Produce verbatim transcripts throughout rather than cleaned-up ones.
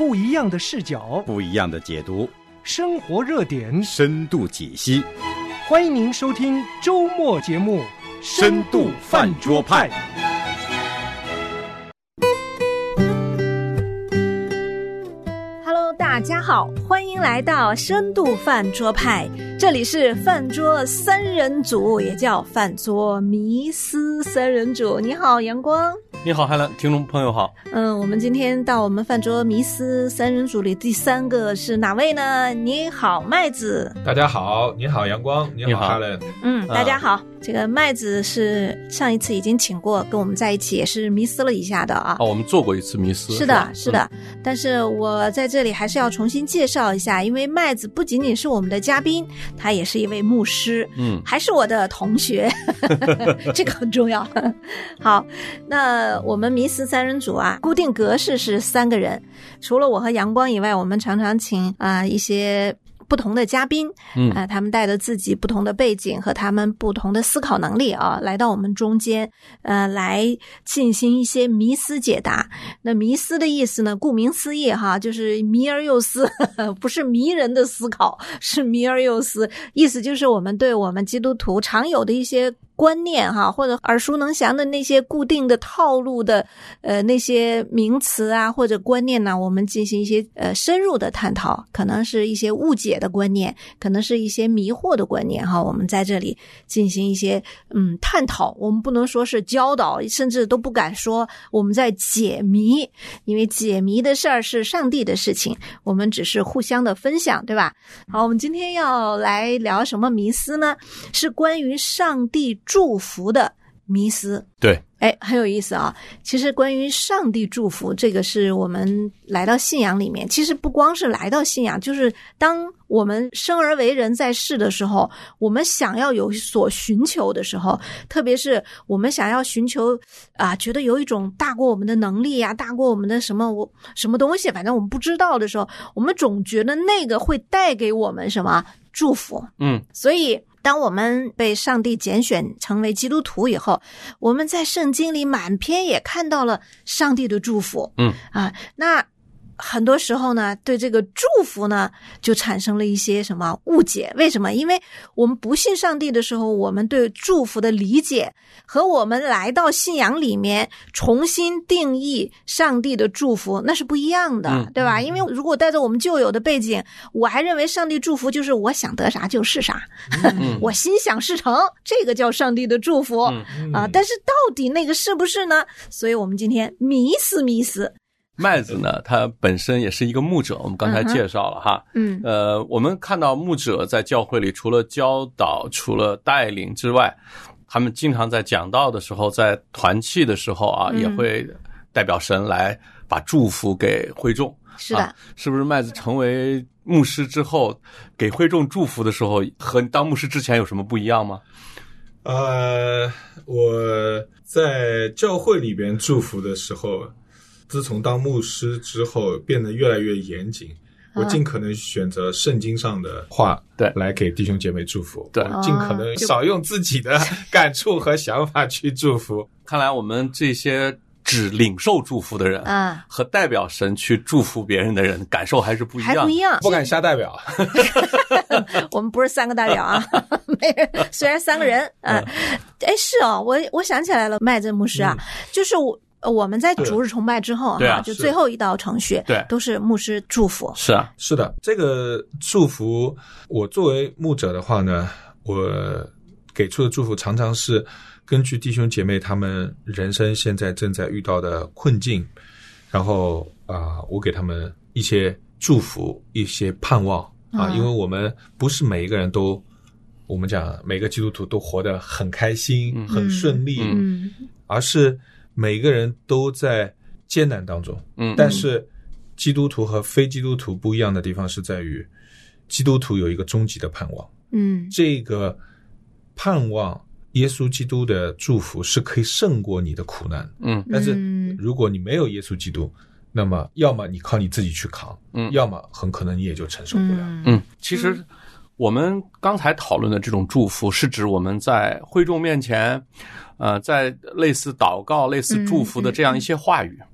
不一样的视角， 不一样的解读， 生活热点， 深度解析。 欢迎您收听周末节目《 深度饭桌派》。 Hello， 大家好，欢迎来到深度饭桌派。这里是饭桌三人组，也叫饭桌迷思三人组。你好，阳光。 你好，海兰，听众朋友好。 嗯，我们今天到我们饭桌迷思三人组里第三个是哪位呢？你好，麦子。 大家好，你好，阳光，你好，海兰。 嗯，大家好。啊、这个麦子是上一次已经请过，跟我们在一起也是迷思了一下的啊。 哦，我们做过一次迷思。 是的，是的、嗯。但是我在这里还是要重新介绍一下，因为麦子不仅仅是我们的嘉宾，他也是一位牧师，嗯，还是我的同学，这个很重要。好，那我们迷思三人组啊，固定格式是三个人，除了我和阳光以外，我们常常请啊、呃、一些不同的嘉宾，嗯啊、呃，他们带着自己不同的背景和他们不同的思考能力啊，来到我们中间，呃，来进行一些迷思解答。那迷思的意思呢，顾名思义哈，就是迷而又思，呵呵，不是迷人的思考，是迷而又思，意思就是我们对我们基督徒常有的一些观念哈，或者耳熟能详的那些固定的套路的呃那些名词啊或者观念呢，我们进行一些呃深入的探讨，可能是一些误解的观念，可能是一些迷惑的观念哈，我们在这里进行一些嗯探讨，我们不能说是教导，甚至都不敢说我们在解谜，因为解谜的事儿是上帝的事情，我们只是互相的分享，对吧？好，我们今天要来聊什么迷思呢？是关于上帝祝福的迷思。 对， 哎，很有意思啊。其实关于上帝祝福，这个是我们来到信仰里面，其实不光是来到信仰，就是当我们生而为人在世的时候，我们想要有所寻求的时候，特别是我们想要寻求啊，觉得有一种大过我们的能力啊，大过我们的什么什么东西，反正我们不知道的时候，我们总觉得那个会带给我们什么祝福。嗯，所以当我们被上帝拣选成为基督徒以后，我们在圣经里满篇也看到了上帝的祝福。嗯啊，那很多时候呢，对这个祝福呢，就产生了一些什么误解。为什么？因为我们不信上帝的时候，我们对祝福的理解和我们来到信仰里面重新定义上帝的祝福，那是不一样的，嗯、对吧？因为如果带着我们旧有的背景，我还认为上帝祝福就是我想得啥就是啥，嗯、我心想事成，这个叫上帝的祝福啊、嗯呃。但是到底那个是不是呢？所以我们今天迷思迷思。 麦子呢，他本身也是一个牧者，我们刚才介绍了哈。嗯，呃，我们看到牧者在教会里除了教导、除了带领之外，他们经常在讲道的时候，在团契的时候啊，嗯、也会代表神来把祝福给会众。 是的、 啊，是不是麦子成为牧师之后，给会众祝福的时候，和当牧师之前有什么不一样吗？ 呃，我在教会里边祝福的时候，自从当牧师之后变得越来越严谨，我尽可能选择圣经上的话对来给弟兄姐妹祝福，对，尽可能少用自己的感触和想法去祝福。 看来我们这些只领受祝福的人啊，和代表神去祝福别人的人感受还是不一样， 还不一样， 不敢瞎代表。 我们不是三个代表啊，虽然三个人，嗯、呃，哎，是哦，我我想起来了，麦子牧师啊，嗯、就是我。我们在主日崇拜之后哈、啊，就最后一道程序，对，都是牧师祝福。 是啊， 是的，这个祝福，我作为牧者的话呢，我给出的祝福常常是根据弟兄姐妹他们人生现在正在遇到的困境，然后啊、呃，我给他们一些祝福，一些盼望啊，嗯、因为我们不是每一个人都，我们讲每个基督徒都活得很开心、嗯、很顺利，嗯，而是每个人都在艰难当中，嗯，但是基督徒和非基督徒不一样的地方是在于，基督徒有一个终极的盼望，嗯，这个盼望耶稣基督的祝福是可以胜过你的苦难，嗯，但是如果你没有耶稣基督，那么要么你靠你自己去扛，嗯，要么很可能你也就承受不了， 嗯，其实我们刚才讨论的这种祝福是指我们在会众面前呃，在类似祷告类似祝福的这样一些话语、嗯嗯、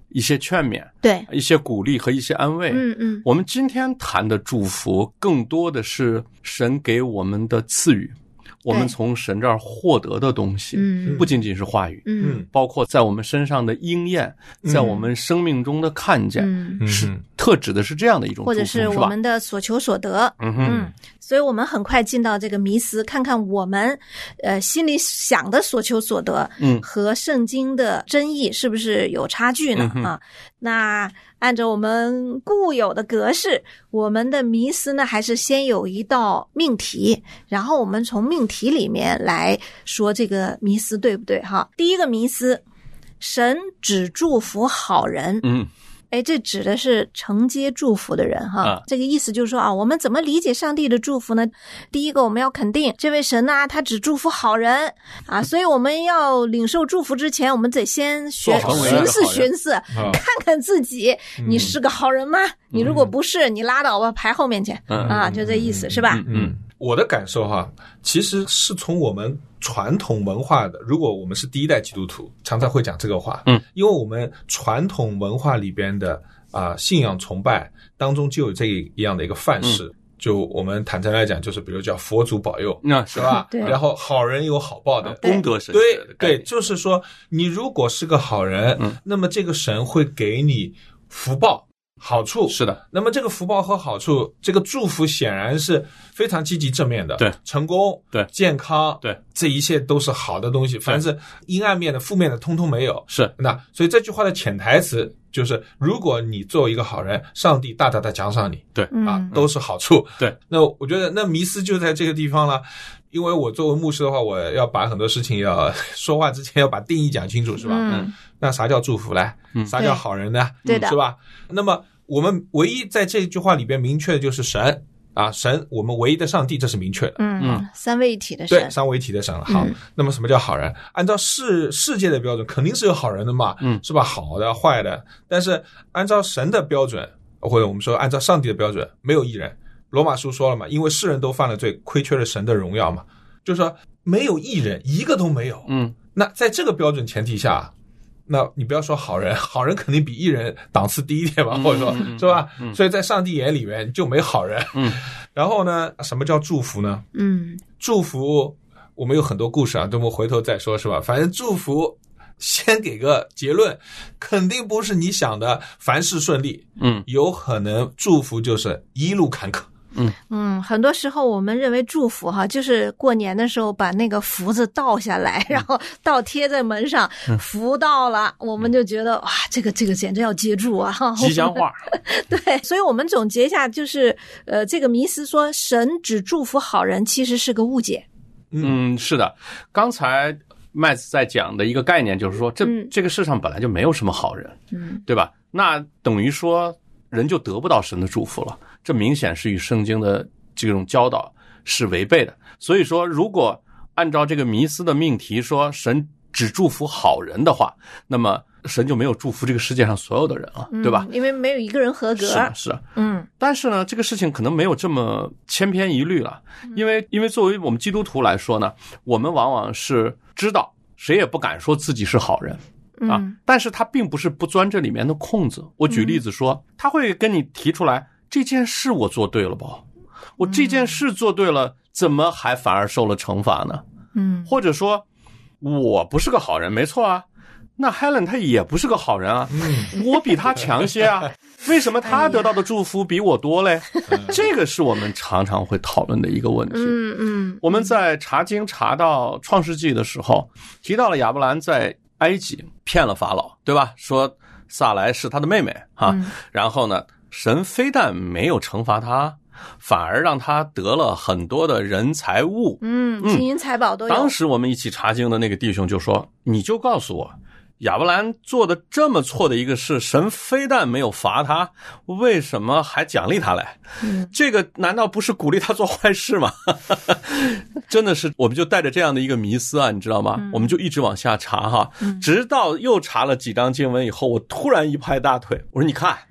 一些劝勉， 对， 一些鼓励和一些安慰。 嗯嗯， 我们今天谈的祝福，更多的是神给我们的赐予，我们从神这儿获得的东西， 嗯， 不仅仅是话语， 嗯， 包括在我们身上的应验，在我们生命中的看见， 嗯， 是特指的是这样的一种祝福， 或者是我们的所求所得。 嗯哼。 嗯，所以我们很快进到这个迷思，看看我们呃心里想的所求所得， 嗯， 和圣经的真意是不是有差距呢？ 嗯、 啊，那按照我们固有的格式，我们的迷思呢，还是先有一道命题，然后我们从命题里面来说这个迷思对不对？哈，第一个迷思，神只祝福好人。 嗯。 哎，这指的是承接祝福的人哈、 啊， 这个意思就是说啊，我们怎么理解上帝的祝福呢？第一个，我们要肯定这位神呢、啊，他只祝福好人啊，所以我们要领受祝福之前，我们得先学寻思寻思、啊，看看自己，你是个好人吗？嗯、你如果不是，你拉倒吧，排后面去、嗯、啊，就这意思、嗯、是吧？ 嗯。嗯， 我的感受哈，其实是从我们传统文化的，如果我们是第一代基督徒，常常会讲这个话， 嗯， 因为我们传统文化里边的啊、呃、信仰崇拜当中就有这样的一个范式，嗯、就我们坦诚来讲，就是比如叫佛祖保佑， 那是吧？ 对。 然后好人有好报的， 功德神， 对对，就是说你如果是个好人， 嗯， 那么这个神会给你福报。好处是的， 那么这个福报和好处，这个祝福显然是非常积极正面的， 对， 成功， 对， 健康， 对， 这一切都是好的东西，凡是阴暗面的、负面的，通通没有。 是， 那所以这句话的潜台词就是，如果你做一个好人，上帝大大的奖赏你， 对， 啊，都是好处。 对， 那我觉得那迷思就在这个地方了。因为我作为牧师的话，我要把很多事情要说话之前要把定义讲清楚，是吧？ 嗯。 那啥叫祝福呢？ 嗯， 啥叫好人呢？ 对的， 是吧？那么我们唯一在这句话里边明确的就是神啊，神，我们唯一的上帝，这是明确的。 嗯嗯，三位一体的神， 对，三位一体的神了。好，嗯、那么什么叫好人？按照世世界的标准，肯定是有好人的嘛， 嗯， 是吧？好的、坏的，但是按照神的标准，或者我们说按照上帝的标准，没有义人。罗马书说了嘛，因为世人都犯了罪，亏缺了神的荣耀嘛，就是说没有义人，一个都没有。 嗯， 那在这个标准前提下，那你不要说好人，好人肯定比义人档次低一点吧，或者说、嗯、是吧、嗯？所以在上帝眼里面就没好人。 嗯， 然后呢，什么叫祝福呢？ 嗯， 祝福我们有很多故事啊，等我们回头再说，是吧？反正祝福先给个结论，肯定不是你想的凡事顺利。 嗯， 有可能祝福就是一路坎坷。 嗯嗯，很多时候我们认为祝福哈，就是过年的时候把那个福字倒下来，然后倒贴在门上， 嗯、 福到了，我们就觉得哇，这个这个简直要接住啊！ 吉祥话。 对，所以我们总结一下，就是呃，这个迷思说神只祝福好人，其实是个误解。 嗯，是的，刚才麦子在讲的一个概念就是说，这、嗯、这个世上本来就没有什么好人， 嗯， 对吧？那等于说人就得不到神的祝福了。这明显是与圣经的这种教导是违背的。所以说，如果按照这个迷思的命题说神只祝福好人的话，那么神就没有祝福这个世界上所有的人了， 嗯、 对吧？ 因为没有一个人合格。 是啊，是啊。 嗯。 但是呢，这个事情可能没有这么千篇一律了，因为因为作为我们基督徒来说呢，我们往往是知道，谁也不敢说自己是好人。啊，但是他并不是不钻这里面的空子。我举例子说，他会跟你提出来，这件事我做对了吧？我这件事做对了，怎么还反而受了惩罚呢？ 嗯， 或者说，我不是个好人，没错啊。那 Helen 她也不是个好人啊，嗯，我比她强些啊，为什么她得到的祝福比我多嘞？这个是我们常常会讨论的一个问题。 嗯嗯， 我们在查经查到创世纪的时候，提到了亚伯兰在埃及骗了法老，对吧？说撒莱是他的妹妹哈、嗯，然后呢，神非但没有惩罚他，反而让他得了很多的人财物， 嗯，金银财宝都有。 当时我们一起查经的那个弟兄就说：“你就告诉我，亚伯兰做的这么错的一个事，神非但没有罚他，为什么还奖励他来？ 嗯， 这个难道不是鼓励他做坏事吗？”真的是，我们就带着这样的一个迷思啊，你知道吗？嗯、我们就一直往下查哈， 嗯、 直到又查了几章经文以后，我突然一拍大腿，我说：“你看，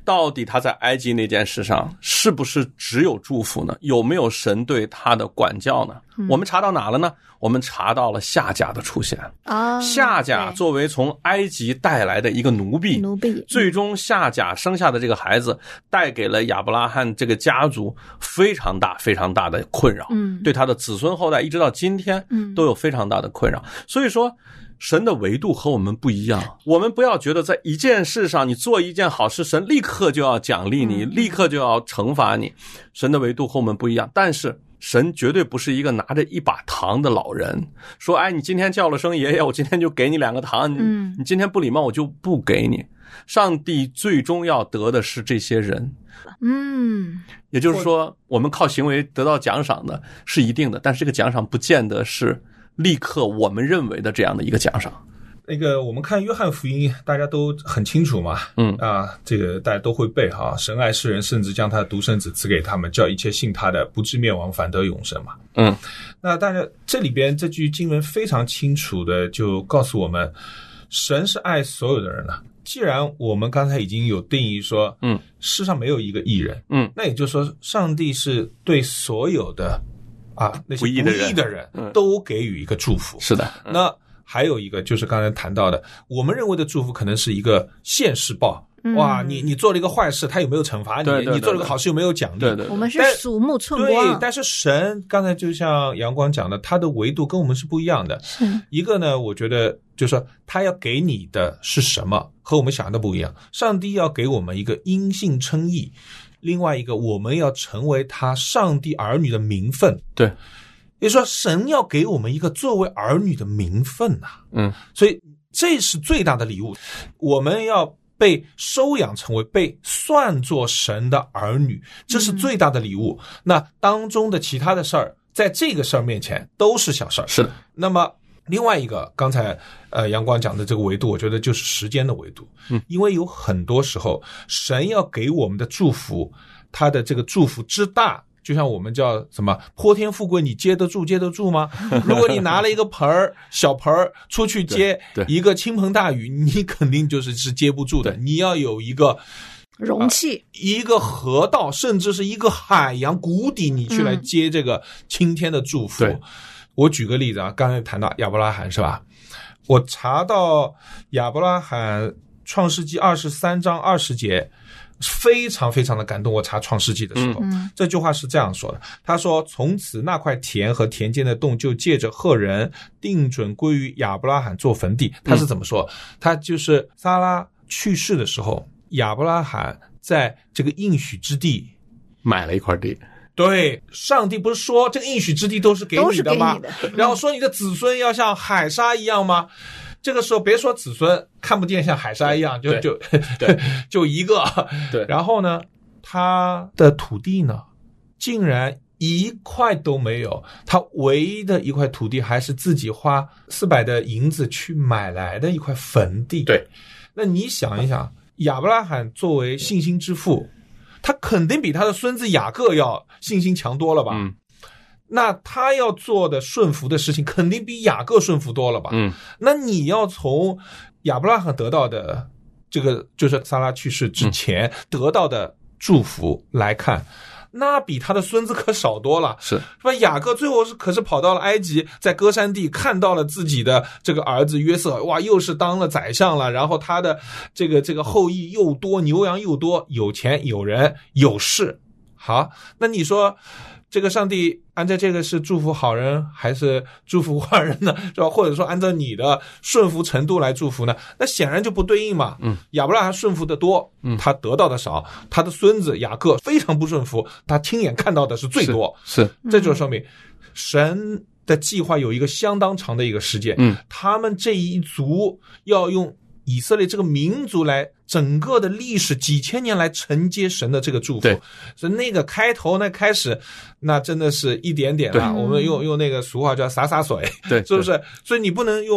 到底他在埃及那件事上是不是只有祝福呢？有没有神对他的管教呢？嗯、我们查到哪了呢？我们查到了夏甲的出现。 啊， 夏甲作为从埃及带来的一个奴婢， 奴婢， 最终夏甲生下的这个孩子带给了亚伯拉罕这个家族非常大非常大的困扰，嗯，对他的子孙后代一直到今天都有非常大的困扰。所以说神的维度和我们不一样，我们不要觉得在一件事上你做一件好事，神立刻就要奖励你，立刻就要惩罚你。神的维度和我们不一样，但是神绝对不是一个拿着一把糖的老人，说哎，你今天叫了声爷爷，我今天就给你两个糖，嗯，你今天不礼貌我就不给你。上帝最终要得的是这些人，嗯，也就是说我们靠行为得到奖赏的是一定的，但是这个奖赏不见得是立刻我们认为的这样的一个奖赏。 那个我们看约翰福音大家都很清楚嘛，嗯啊，这个大家都会背哈，神爱世人甚至将他的独生子赐给他们，叫一切信他的不至灭亡反得永生嘛。嗯，那大家这里边这句经文非常清楚的就告诉我们，神是爱所有的人了。既然我们刚才已经有定义说，嗯，世上没有一个义人，嗯，那也就是说上帝是对所有的啊那些不义的人, 的人都给予一个祝福。 是的， 嗯、那还有一个就是刚才谈到的，我们认为的祝福可能是一个现世报。哇，你你做了一个坏事，他有没有惩罚你？ 对对对对， 你做了个好事有没有奖励？ 对对对， 我们是鼠目寸光。 对，但是神刚才就像阳光讲的，他的维度跟我们是不一样的。 是一个呢，我觉得就是说他要给你的是什么，和我们想的不一样。上帝要给我们一个因信称义，另外一个我们要成为他上帝儿女的名分。 对。 也就是说神要给我们一个作为儿女的名分呐、啊，嗯，所以这是最大的礼物，我们要被收养成为被算作神的儿女，这是最大的礼物、嗯、那当中的其他的事儿在这个事儿面前都是小事儿。 是的。 那么另外一个刚才呃阳光讲的这个维度，我觉得就是时间的维度，嗯，因为有很多时候神要给我们的祝福，他的这个祝福之大，就像我们叫什么泼天富贵，你接得住接得住吗？如果你拿了一个盆儿小盆儿出去接一个倾盆大雨，你肯定就是是接不住的。你要有一个容器、呃、 一个河道，甚至是一个海洋谷底，你去来接这个青天的祝福、嗯、我举个例子啊，刚才谈到亚伯拉罕是吧？我查到亚伯拉罕创世纪二十三章二十节非常非常的感动。我查创世纪的时候、嗯、这句话是这样说的，他说从此那块田和田间的洞就借着赫人定准归于亚伯拉罕做坟地。他是怎么说、嗯、他就是撒拉去世的时候，亚伯拉罕在这个应许之地买了一块地。 对，上帝不是说这个应许之地都是给你的吗？ 都是给你的、嗯、 然后说你的子孙要像海沙一样吗？这个时候别说子孙看不见像海沙一样，就就对就一个。 对， 然后呢，他的土地呢，竟然一块都没有，他唯一的一块土地还是自己花四百的银子去买来的一块坟地。 对， 那你想一想，亚伯拉罕作为信心之父，他肯定比他的孙子雅各要信心强多了吧？嗯。那他要做的顺服的事情肯定比雅各顺服多了吧？嗯，那你要从亚伯拉罕得到的这个就是撒拉去世之前得到的祝福来看、嗯、那比他的孙子可少多了。 是是吧？雅各最后是可是跑到了埃及，在歌珊地看到了自己的这个儿子约瑟，哇，又是当了宰相了，然后他的这个这个后裔又多，牛羊又多，有钱有人有势。好，那你说这个上帝按照这个是祝福好人还是祝福坏人呢？是吧？或者说按照你的顺服程度来祝福呢？那显然就不对应嘛。嗯，亚伯拉罕顺服的多，嗯，他得到的少；他的孙子雅各非常不顺服，他亲眼看到的是最多。 是，是这就说明神的计划有一个相当长的一个时间。嗯，他们这一族要用以色列这个民族来整个的历史几千年来承接神的这个祝福。 对， 所以那个开头那开始那真的是一点点啊，我们用用那个俗话叫洒洒水， 对， 是不是？所以你不能用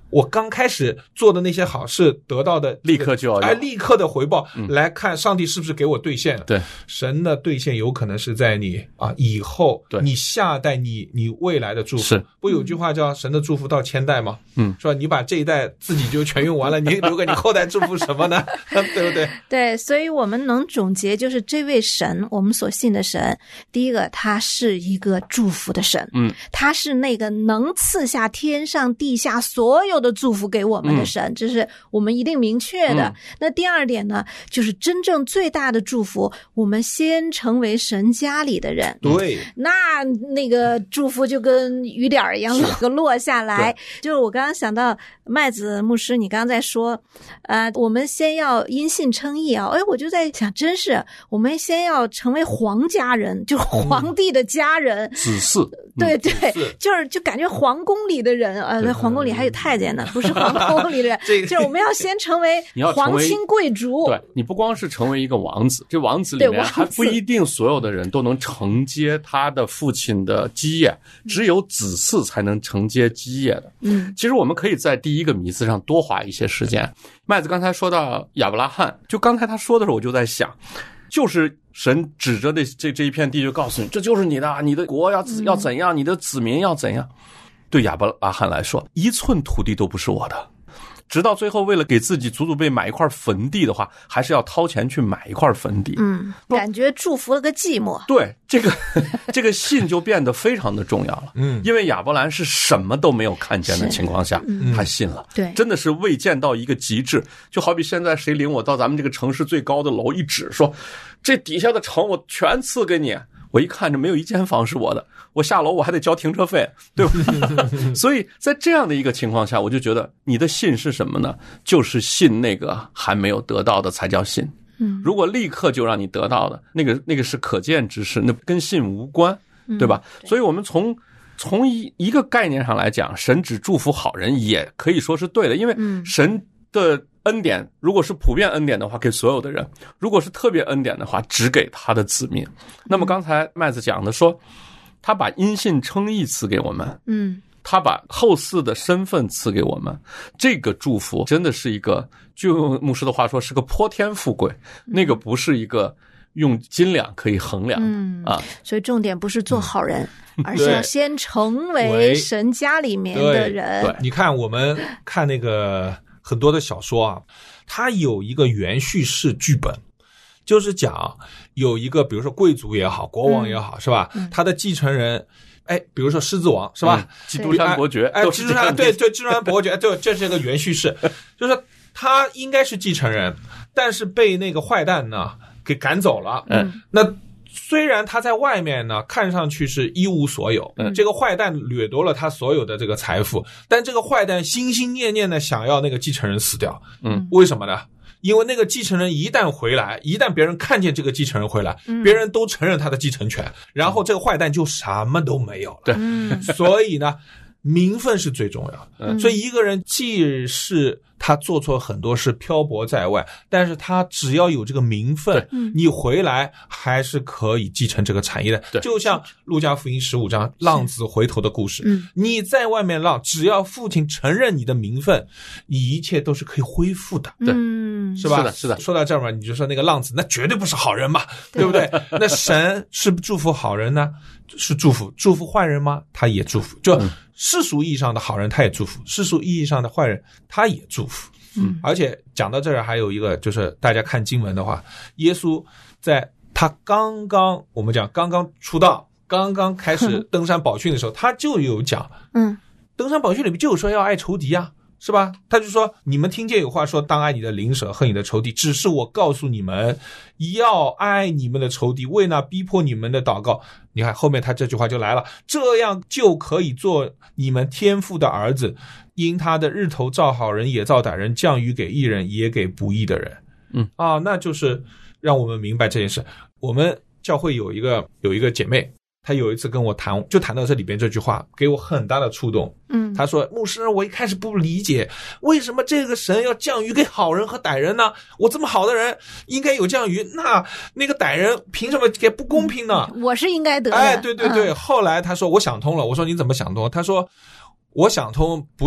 我刚开始做的那些好事得到的立刻就要哎，立刻的回报、嗯、来看上帝是不是给我兑现了。 对， 神的兑现有可能是在你啊以后， 对你下代你你未来的祝福。 是， 不有句话叫神的祝福到千代吗？ 嗯， 是吧？你把这一代自己就全用完了，你留给你后代祝福什么呢？对不对？ 对，所以我们能总结就是这位神，我们所信的神，第一个他是一个祝福的神， 嗯， 他是那个能赐下天上地下所有的祝福给我们的神，嗯、这是我们一定明确的、嗯。那第二点呢，就是真正最大的祝福，我们先成为神家里的人。 对， 那那个祝福就跟雨点一样落下来。就是我刚刚想到麦子牧师，你刚刚在说，呃，我们先要因信称义啊。哎，我就在想，真是我们先要成为皇家人，就是皇帝的家人， 嗯、子嗣。 对对，就是就感觉皇宫里的人，呃，在皇宫里还有太监呢，不是皇宫里的人，就是我们要先成为皇亲贵族。 对，你不光是成为一个王子，这王子里面还不一定所有的人都能承接他的父亲的基业，只有子嗣才能承接基业的。 嗯， 其实我们可以在第一个迷思上多花一些时间。麦子刚才说到亚伯拉罕，就刚才他说的时候，我就在想。就是神指着这这这一片地就告诉你，这就是你的，你的国要要怎样，你的子民要怎样。对亚伯拉罕来说，一寸土地都不是我的。直到最后，为了给自己祖祖辈买一块坟地的话，还是要掏钱去买一块坟地。 嗯，感觉祝福了个寂寞。 对，这个这个信就变得非常的重要了。 嗯， 因为亚伯兰是什么都没有看见的情况下，嗯、他信了。 对， 真的是未见到一个极致。就好比现在谁领我到咱们这个城市最高的楼一指，说这底下的城我全赐给你。我一看这没有一间房是我的，我下楼我还得交停车费，对吧？所以在这样的一个情况下，我就觉得你的信是什么呢？就是信那个还没有得到的才叫信。 嗯， 如果立刻就让你得到的，那个那个是可见之事，那跟信无关，对吧？嗯、对，所以我们从从一一个概念上来讲，神只祝福好人也可以说是对的，因为神的恩典如果是普遍恩典的话，给所有的人；如果是特别恩典的话，只给他的子民。那么刚才麦子讲的说，他把因信称义赐给我们， 嗯， 他把后嗣的身份赐给我们，这个祝福真的是一个，就用牧师的话说，是个泼天富贵，那个不是一个用斤两可以衡量的、 嗯、 啊。 所以重点不是做好人，嗯、而是要先成为神家里面的人。 对，对，你看我们看那个很多的小说啊，它有一个原叙事剧本，就是讲有一个比如说贵族也好，国王也好、嗯、是吧、嗯、他的继承人，哎，比如说狮子王是吧、 嗯、基督山伯爵， 哎，基督山，对对，基督山伯爵，对，这是一个原叙事，就是他应该是继承人，但是被那个坏蛋呢给赶走了。 嗯， 那虽然他在外面呢看上去是一无所有， 嗯， 这个坏蛋掠夺了他所有的这个财富，但这个坏蛋心心念念的想要那个继承人死掉。 嗯， 为什么呢？因为那个继承人一旦回来，一旦别人看见这个继承人回来， 嗯、 别人都承认他的继承权，然后这个坏蛋就什么都没有了。 对， 嗯， 所以呢，名分是最重要的。 嗯， 所以一个人既是他做错很多事漂泊在外，但是他只要有这个名分，你回来还是可以继承这个产业的。 对， 就像路加福音十五章浪子回头的故事， 嗯， 你在外面浪，只要父亲承认你的名分，你一切都是可以恢复的。 对， 嗯， 是吧？ 是的，是的。 说到这儿嘛，你就说那个浪子，那绝对不是好人嘛，对不对？那神是祝福好人呢，是祝福祝福坏人吗？他也祝福，就世俗意义上的好人他也祝福，世俗意义上的坏人他也祝福。 嗯， 而且讲到这儿还有一个，就是大家看经文的话，耶稣在他刚刚我们讲刚刚出道，刚刚开始登山宝训的时候，他就有讲， 嗯， 登山宝训里面就有说要爱仇敌啊。是吧？他就说，你们听见有话说，当爱你的邻舍，恨你的仇敌。只是我告诉你们，要爱你们的仇敌，为那逼迫你们的祷告。你看后面他这句话就来了，这样就可以做你们天父的儿子，因他的日头照好人也照歹人，降雨给义人也给不义的人。 嗯啊，那就是让我们明白这件事。我们教会有一个有一个姐妹，他有一次跟我谈，就谈到这里边这句话，给我很大的触动。 嗯， 他说：“牧师，我一开始不理解，为什么这个神要降雨给好人和歹人呢？我这么好的人应该有降雨，那那个歹人凭什么给不公平呢？ 我是应该得的。” 哎，对对对。 嗯、 后来他说：“我想通了。”我说：“你怎么想通？”他说：“我想通不是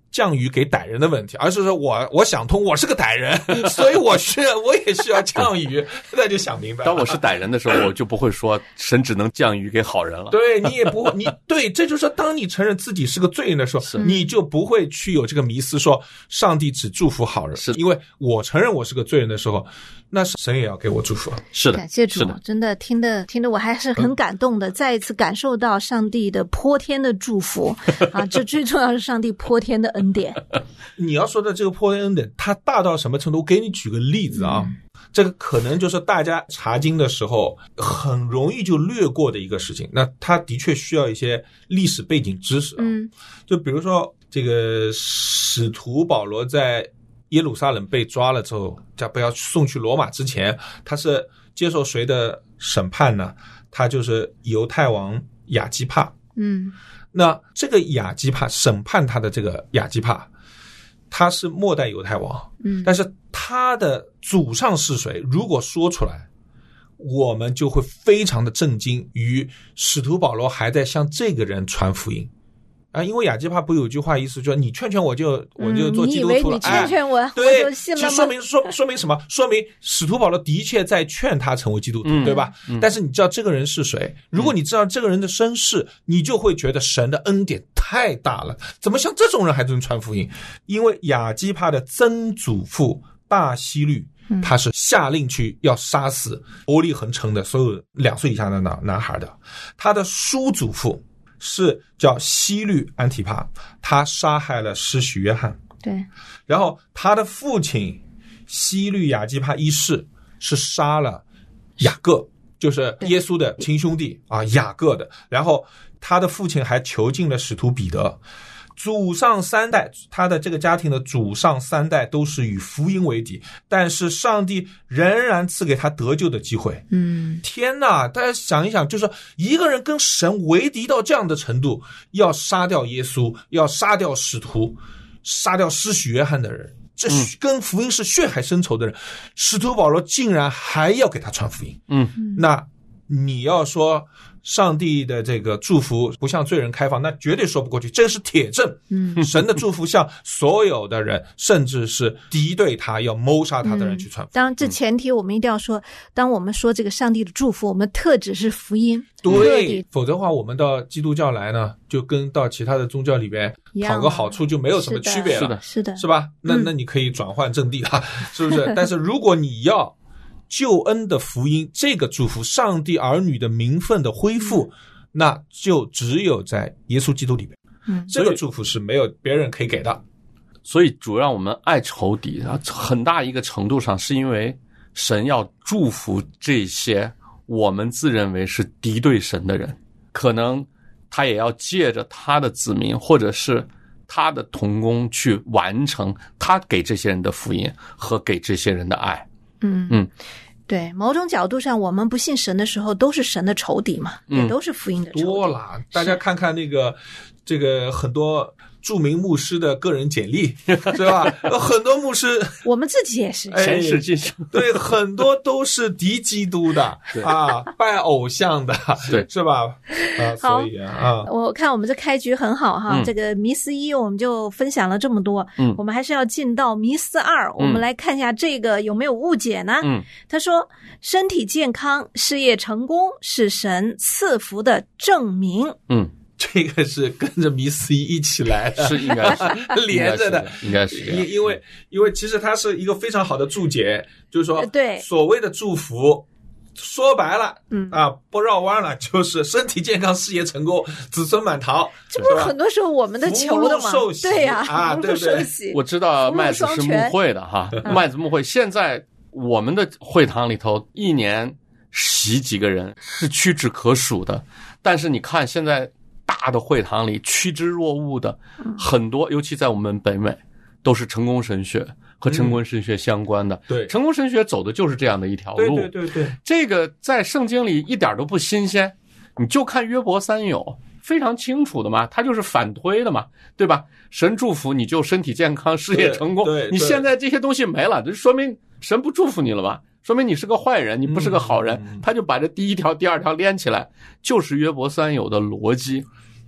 降雨给歹人的问题，而是说我我想通，我是个歹人，所以我需要我也需要降雨，那就想明白了。 当我是歹人的时候，我就不会说神只能降雨给好人了。 对，你也不会，你对，这就是说，当你承认自己是个罪人的时候，你就不会去有这个迷思，说上帝只祝福好人。是因为我承认我是个罪人的时候，那神也要给我祝福。 是的， 感谢主，真的听得听得我还是很感动的，嗯、再一次感受到上帝的泼天的祝福啊！这最重要是上帝泼天的恩典。 你要说的这个泼天恩典，它大到什么程度？我给你举个例子啊。嗯，这个可能就是大家查经的时候很容易就略过的一个事情，那它的确需要一些历史背景知识。嗯，就比如说这个使徒保罗在耶路撒冷被抓了之后，要不要送去罗马之前，他是接受谁的审判呢？他就是犹太王亚基帕。嗯，那这个亚基帕审判他的这个亚基帕，他是末代犹太王。嗯，但是他的祖上是谁，如果说出来，我们就会非常的震惊于使徒保罗还在向这个人传福音啊！因为亚基帕不有句话意思就是你劝劝我就我就做基督徒了， 嗯、你以为你劝劝我， 哎、对， 我就信了吗？ 就说明说说明什么？说明使徒保罗的确在劝他成为基督徒，嗯、对吧？嗯、但是你知道这个人是谁？如果你知道这个人的身世，你就会觉得神的恩典太大了，怎么像这种人还能传福音？因为亚基帕的曾祖父大希律，他是下令去要杀死伯利恒城的所有两岁以下的男男孩的。他的叔祖父是叫希律安提帕，他杀害了施洗约翰。 对， 然后他的父亲希律亚基帕一世是杀了雅各，就是耶稣的亲兄弟啊，雅各的。然后他的父亲还囚禁了使徒彼得。祖上三代，他的这个家庭的祖上三代都是与福音为敌，但是上帝仍然赐给他得救的机会。嗯，天哪，大家想一想，就是一个人跟神为敌到这样的程度，要杀掉耶稣，要杀掉使徒，杀掉施洗约翰的人，这跟福音是血海深仇的人，嗯、使徒保罗竟然还要给他传福音。嗯，那你要说上帝的这个祝福不向罪人开放，那绝对说不过去，这是铁证。嗯，神的祝福向所有的人，甚至是敌对他要谋杀他的人去传福音。 嗯、当然这前提我们一定要说，当我们说这个上帝的祝福，我们特指是福音。 对，否则的话我们到基督教来呢，就跟到其他的宗教里边讨个好处就没有什么区别了。 是的， 是的， 是吧？那那你可以转换阵地啊，是不是？但是如果你要救恩的福音，这个祝福上帝儿女的名分的恢复，嗯、那就只有在耶稣基督里面。嗯，这个祝福是没有别人可以给的。 所以主让我们爱仇敌，很大一个程度上是因为神要祝福这些我们自认为是敌对神的人，可能他也要借着他的子民或者是他的同工去完成他给这些人的福音和给这些人的爱。 嗯嗯，对，某种角度上，我们不信神的时候，都是神的仇敌嘛，嗯、也都是福音的仇敌。 多了，大家看看那个这个很多著名牧师的个人简历，是吧？很多牧师， 我们自己也是前世今生， 对，很多都是敌基督的啊，拜偶像的，对，是吧？啊，所以啊， 我看我们这开局很好哈，嗯、这个迷思一我们就分享了这么多，嗯，我们还是要进到迷思二，我们来看一下这个有没有误解呢？嗯，他说身体健康、事业成功是神赐福的证明， 嗯。这个是跟着迷思一一起来的， 是应该是连着的， 应该是因因为因为其实它是一个非常好的注解，就是说， 对所谓的祝福，说白了，嗯啊，不绕弯了，就是身体健康、事业成功、子孙满堂。 这不是很多时候我们的求的吗？对呀， 啊，对不对？ 我知道麦子是牧会的哈，麦子牧会现在我们的会堂里头一年洗几个人是屈指可数的，但是你看现在。大的会堂里趋之若鹜的很多，尤其在我们北美，都是成功神学和成功神学相关的。嗯、 对， 成功神学走的就是这样的一条路。 对对对对， 这个在圣经里一点都不新鲜，你就看约伯三友，非常清楚的嘛，他就是反推的嘛，对吧？神祝福你就身体健康、事业成功， 对对对， 你现在这些东西没了，这说明神不祝福你了吧？说明你是个坏人，你不是个好人，嗯、他就把这第一条、第二条连起来，就是约伯三友的逻辑。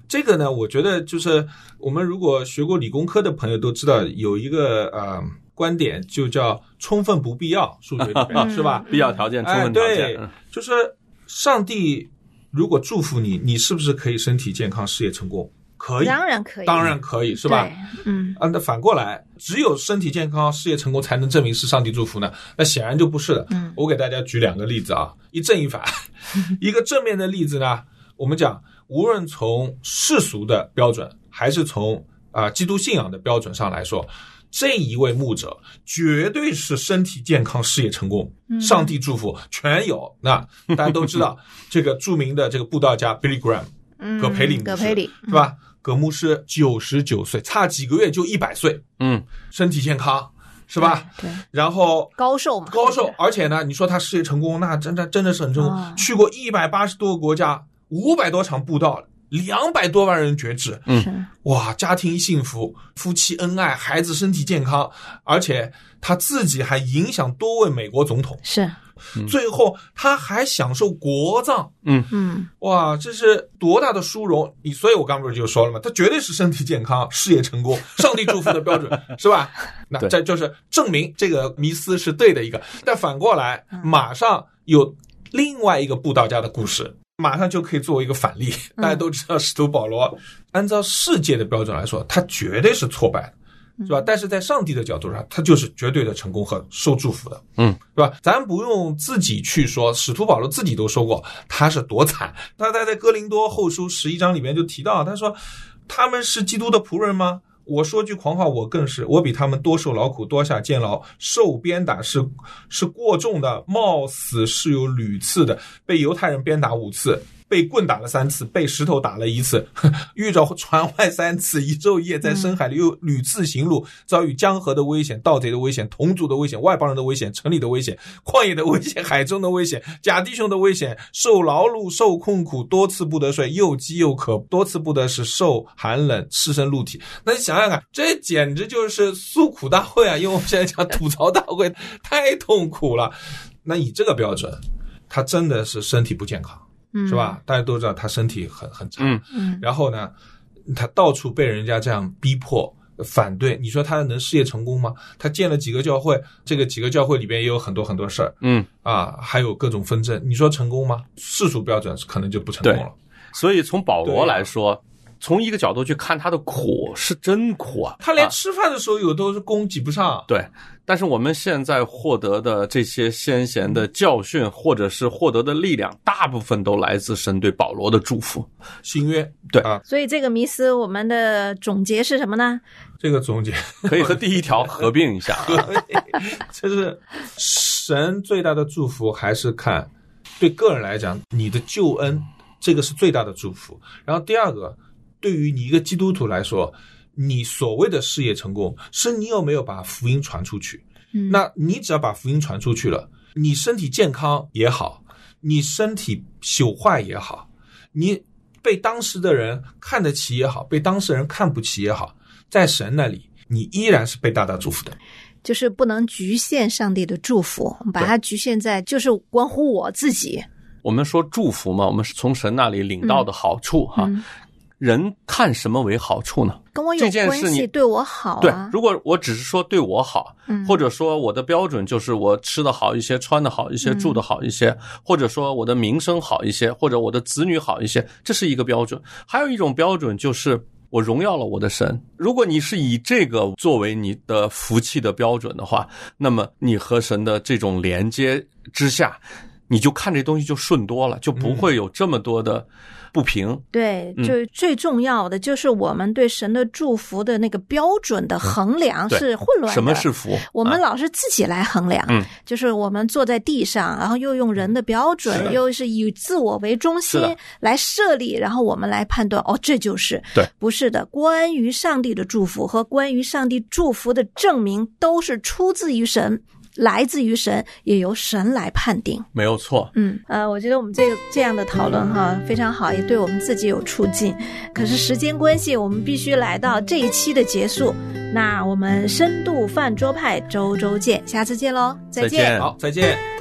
这个呢，我觉得就是我们如果学过理工科的朋友都知道，有一个呃观点就叫充分不必要，数学里面是吧？ 必要条件、充分条件， 哎、对，就是上帝如果祝福你，你是不是可以身体健康、事业成功？可以， 当然可以， 当然可以，是吧？ 嗯， 啊，那反过来，只有身体健康、事业成功才能证明是上帝祝福呢？那显然就不是的。 嗯， 我给大家举两个例子啊，一正一反。一个正面的例子呢，我们讲，无论从世俗的标准，还是从啊、呃、基督信仰的标准上来说，这一位牧者绝对是身体健康、事业成功，上帝祝福全有。那大家都知道，这个著名的这个布道家 Billy Graham。葛培理牧师， 葛培理是吧？葛牧师九十九岁，差几个月就一百岁， 嗯， 身体健康，是吧？ 对。对， 然后高寿嘛， 高寿，而且呢，你说他事业成功，那真的真的是很成功，哦、去过一百八十多个国家，五百多场布道，两百多万人觉知， 嗯， 哇，家庭幸福，夫妻恩爱，孩子身体健康，而且他自己还影响多位美国总统， 是。 最后他还享受国葬， 嗯嗯， 哇，这是多大的殊荣！你所以我刚不是就说了嘛，他绝对是身体健康、事业成功、上帝祝福的标准，是吧？那这就是证明这个迷思是对的一个。但反过来，马上有另外一个布道家的故事，马上就可以作为一个反例。大家都知道，使徒保罗按照世界的标准来说，他绝对是挫败的。是吧？但是在上帝的角度上，他就是绝对的成功和受祝福的， 嗯， 是吧？咱不用自己去说，使徒保罗自己都说过他是多惨。他在哥林多后书十一章里面就提到，他说他们是基督的仆人吗？我说句狂话，我更是，我比他们多受劳苦，多下监牢，受鞭打是是过重的，冒死是有屡次的，被犹太人鞭打五次，被棍打了三次，被石头打了一次，遇着船外三次，一昼夜在深海里又屡次行路，遭遇江河的危险、盗贼的危险、同族的危险、外邦人的危险、城里的危险、旷野的危险、海中的危险、假弟兄的危险，受劳碌、受困苦，多次不得睡，又饥又渴，多次不得食，受寒冷，赤身露体。那你想想看，这简直就是诉苦大会啊！因为我们现在讲吐槽大会，太痛苦了。那以这个标准，他真的是身体不健康。是吧？大家都知道他身体很很差， 嗯， 然后呢，他到处被人家这样逼迫反对。你说他能事业成功吗？他建了几个教会，这个几个教会里边也有很多很多事儿， 嗯啊，还有各种纷争。你说成功吗？世俗标准可能就不成功了。 所以从保罗来说，从一个角度去看，他的苦是真苦啊， 他连吃饭的时候有都是供给不上。 对。但是我们现在获得的这些先贤的教训，或者是获得的力量，大部分都来自神对保罗的祝福。 新约， 对啊。 所以这个迷思，我们的总结是什么呢？ 这个总结可以和第一条合并一下啊。 就是神最大的祝福还是看对个人来讲，你的救恩，这个是最大的祝福。然后第二个，对于你一个基督徒来说，你所谓的事业成功是你有没有把福音传出去， 嗯， 那你只要把福音传出去了，你身体健康也好，你身体朽坏也好，你被当时的人看得起也好，被当事人看不起也好，在神那里你依然是被大大祝福的。 就是不能局限上帝的祝福，把它局限在就是关乎我自己。 我们说祝福嘛，我们是从神那里领到的好处哈、 嗯嗯， 人看什么为好处呢？ 跟我有关系，对我好啊。 对，如果我只是说对我好、 嗯、 或者说我的标准就是我吃的好一些，穿的好一些、嗯、住的好一些，或者说我的名声好一些，或者我的子女好一些，这是一个标准。还有一种标准就是我荣耀了我的神。如果你是以这个作为你的福气的标准的话，那么你和神的这种连接之下，你就看这东西就顺多了，就不会有这么多的不平。 对， 嗯、 就最重要的就是我们对神的祝福的那个标准的衡量是混乱的。 什么是福？ 我们老是自己来衡量， 嗯， 就是我们坐在地上，然后又用人的标准，是又是以自我为中心来设立，然后我们来判断，哦，这就是对， 不是的。关于上帝的祝福和关于上帝祝福的证明，都是出自于神。来自于神，也由神来判定， 没有错。 嗯，呃，我觉得我们这个这样的讨论哈非常好，也对我们自己有促进。可是时间关系，我们必须来到这一期的结束。那我们深度饭桌派周周见，下次见喽，再见。 好，再见。